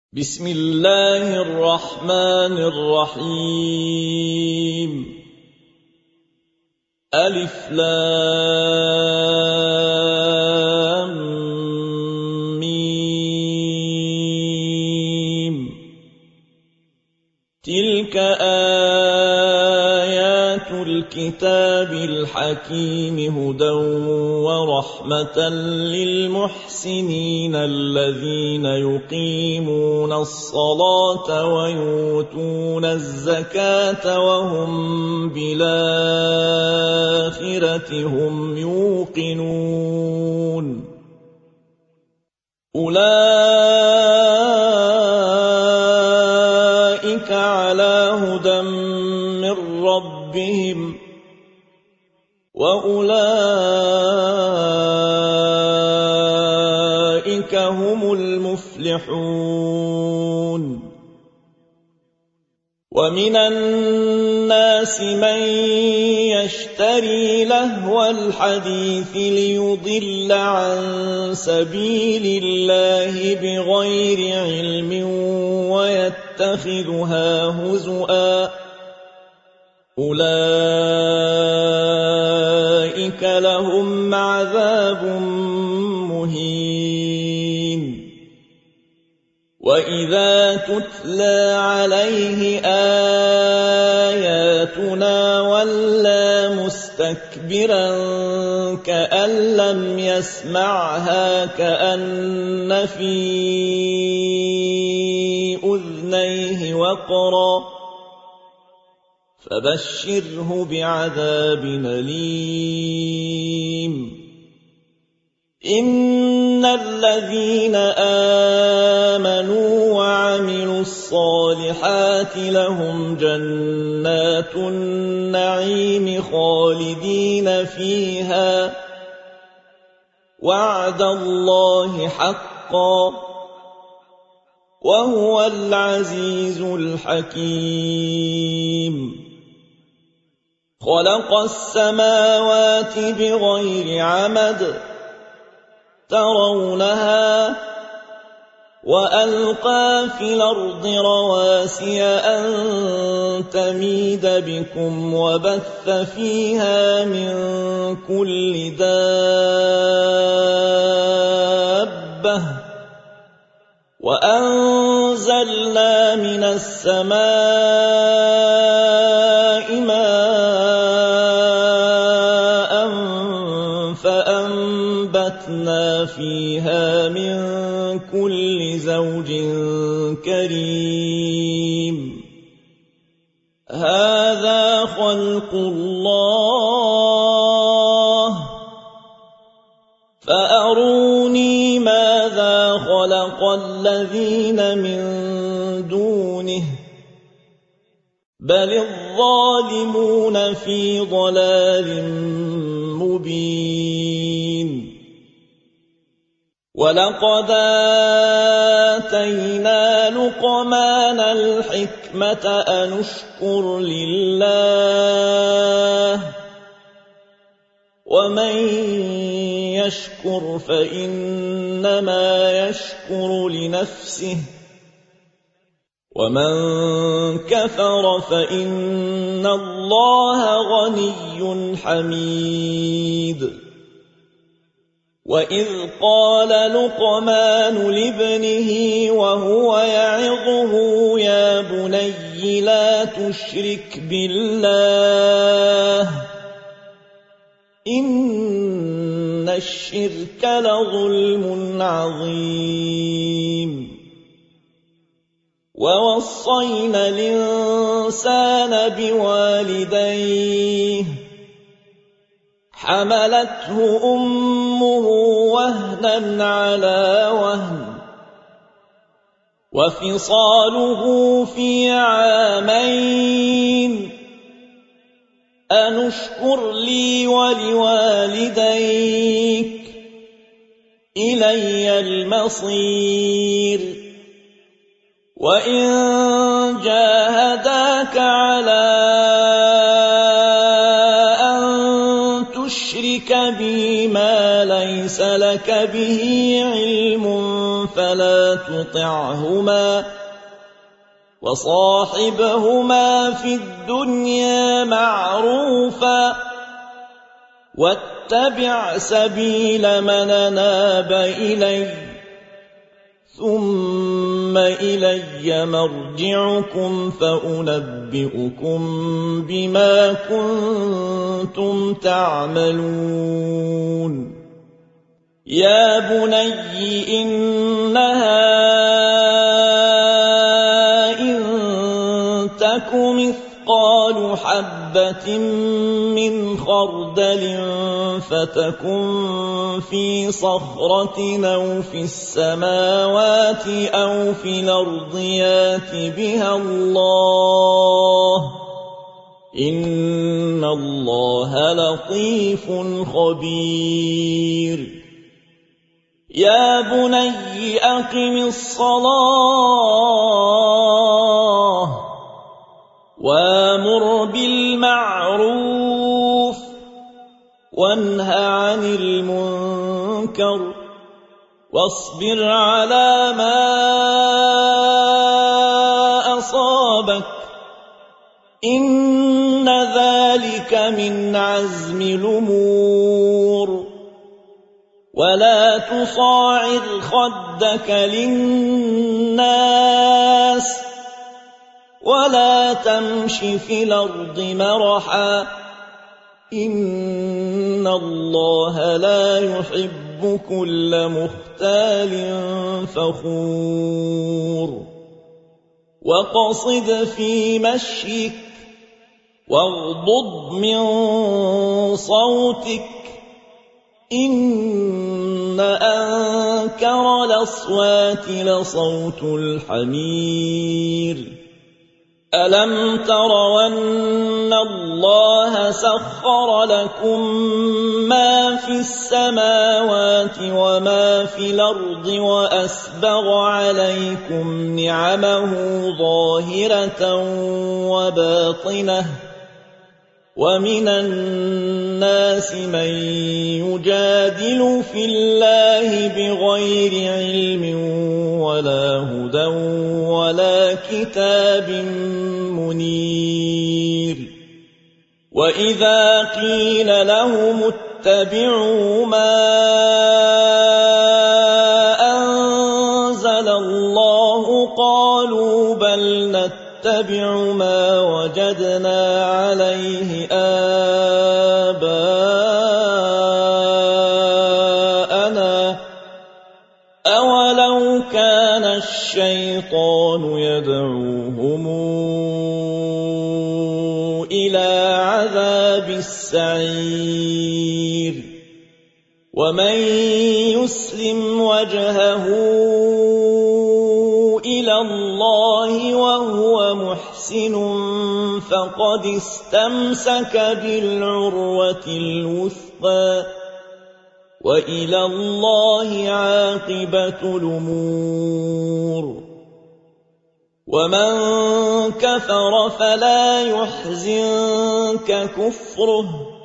بسم الله الرحمن الرحيم ألف لام ميم تلك آيات الكتاب الحكيم هدى ورحمة للمحسنين الذين يقيمون الصلاة ويؤتون الزكاة وهم بالآخرة هم يوقنون أولئك على هدى من ربهم وأولئك هم المفلحون ومن الناس من يشتري لهو الحديث ليضل عن سبيل الله بغير علم ويتخذها هزؤا أولئك لهم عذاب مهين وإذا تتلى عليه آياتنا ولى مستكبرا كأن لم يسمعها كأن في أذنيه وقرا فبشره بعذاب أليم إن الذين آمنوا وعملوا الصالحات لهم جنات النعيم خالدين فيها وعد الله حقا وهو العزيز الحكيم خلق السماوات بغير عمد ترونها وألقى في الأرض رواسي أن تميد بكم وبث فيها من كل دابة وأنزلنا من السماء ماء فأنبتنا فيها من كل زوج كريم هذا خلق الله فأروني ماذا خلق الذين من دونه بل الظالمون في ضلال مبين ولقد آتينا لقمان الحكمة أن اشكر لله ومن يشكر فإنما يشكر لنفسه ومن كفر فإن الله غني حميد وإذ قال لقمان لابنه وهو يعظه يا بني لا تشرك بالله إن الشرك لظلم عظيم ووصينا الإنسان بوالديه حملته أمه وهنا على وهن وفصاله في عامين أن اشكر لي ولوالديك إلي المصير وإن جاهداك على أن تشرك بي ما ليس لك به علم فلا تطعهما وصاحبهما في الدنيا معروفا واتبع سبيل من أناب إلي ثم إلي مرجعكم فأنبئكم بما كنتم تعملون يا بني إنها إن تك مثقال حبة من خردل فتكن في صخرة أو في السماوات أو في الأرض يات بها الله إن الله لطيف خبير يا بني أقم الصلاة وامر بالمعروف وانه عن المنكر واصبر على ما أصابك إن ذلك من عزم الأمور ولا تصاعر خدك للناس ولا تمش في الأرض مرحا إن الله لا يحب كل مختال فخور وقصد في مشيك واغضض من صوتك إن أنكر الأصوات لصوت الحمير ألم تروا أن الله سخر لكم ما في السماوات وما في الأرض وأسبغ عليكم نعمه ظاهرة وباطنة ومن الناس من يجادل في الله بغير علم ولا هدى ولا كتاب منير وإذا قيل لهم اتبعوا ما أنزل الله قالوا بل نتبع ما وجدنا عليه آباءنا أولو كان الشيطان يدعوهم إلى عذاب السعير ومن يسلم وجهه إلى الله وهو محسن فقد استمسك بالعروة الوثقى وإلى الله عاقبة الأمور ومن كفر فلا يحزنك كفره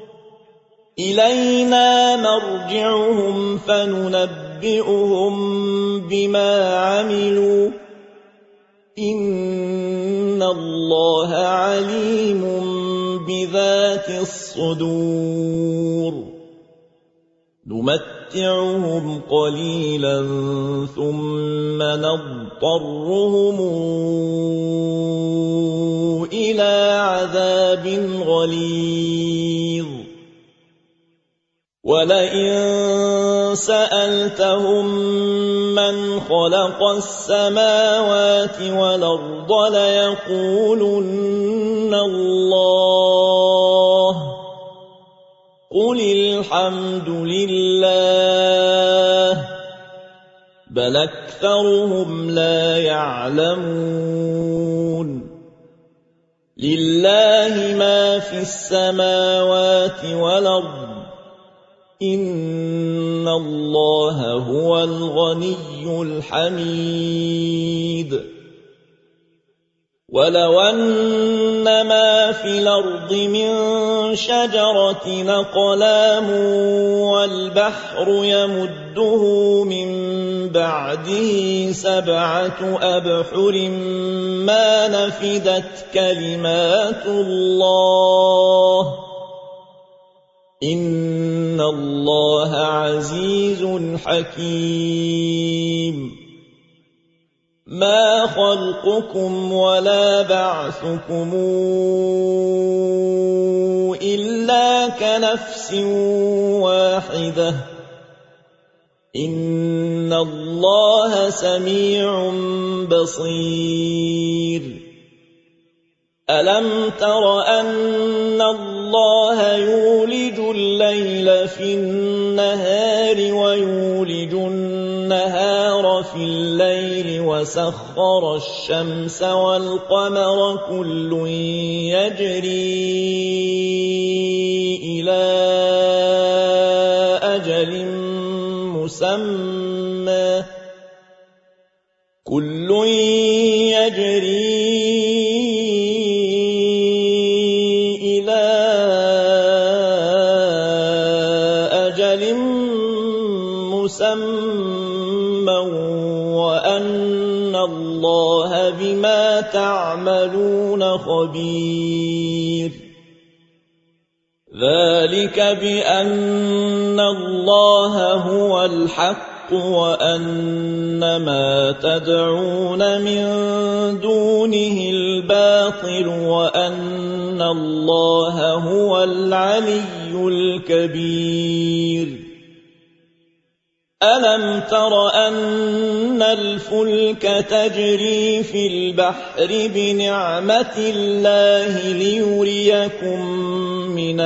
إلينا مرجعهم فننبئهم بما عملوا إن الله عليم بذات الصدور نمتعهم قليلا ثم نضطرهم إلى عذاب غليظ ولئن سألتهم من خلق السماوات والأرض ليقولن الله قل الحمد لله بل أكثرهم لا يعلمون لله ما في السماوات والأرض إن الله هو الغني الحميد ولو أن ما في الأرض من شجرة أقلام والبحر يمده من بعده 7 أبحر ما نفدت كلمات الله إن الله عزيز حكيم ما خلقكم ولا بعثكم إلا كنفس واحدة إن الله سميع بصير ألم تر أن الله يولج الليل في النهار ويولج النهار في الليل وسخر الشمس والقمر كل يجري إلى أجل مسمى كل يجري إلى أجل مسمى وأن الله بما تعملون خبير ذلك بأن الله هو الحق وأن ما تدعون من دونه الباطل وأن الله هو العلي الكبير ألم تر أن الفلك تجري في البحر بنعمة الله ليريكم من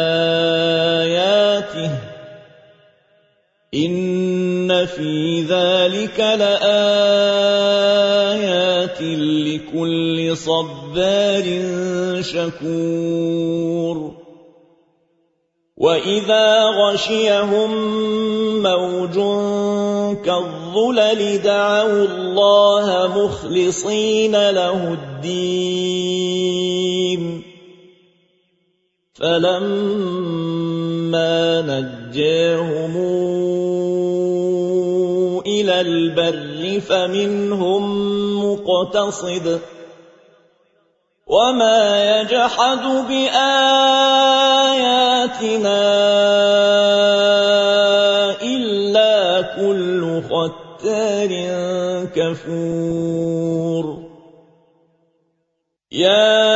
آياته إن في ذلك لآيات لكل صبار شكور وإذا غشيهم موج كالظلل دعوا الله مخلصين له الدين فلما نجاهم إلى البر فمنهم مقتصد وما يجحد بآياتنا إلا كل ختار كفور يا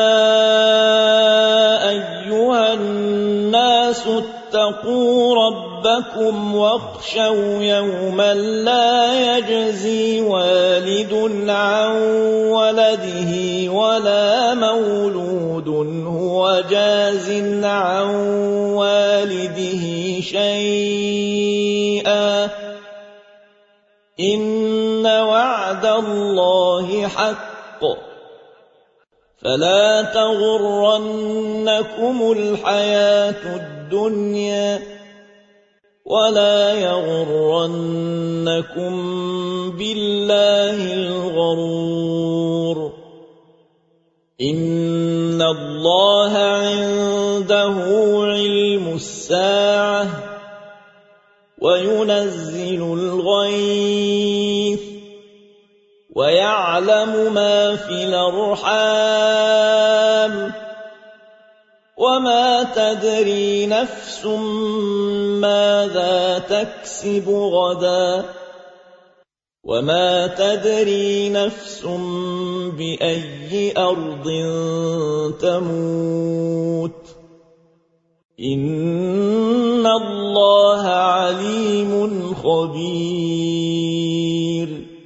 أيها الناس اتقوا ربكم واخشوا يوما لا يجزي والد عن ولده ولا مولود هو جاز عن والده شيئا إن وعد الله حق فلا تغرنكم الحياة الدنيا ولا يغرنكم بالله الغرور إن الله عنده علم الساعة وينزل الغيث ويعلم ما في الأرحام وما تدري نفس ماذا تكسب غدا وما تدري نفس بأي أرض تموت إن الله عليم خبير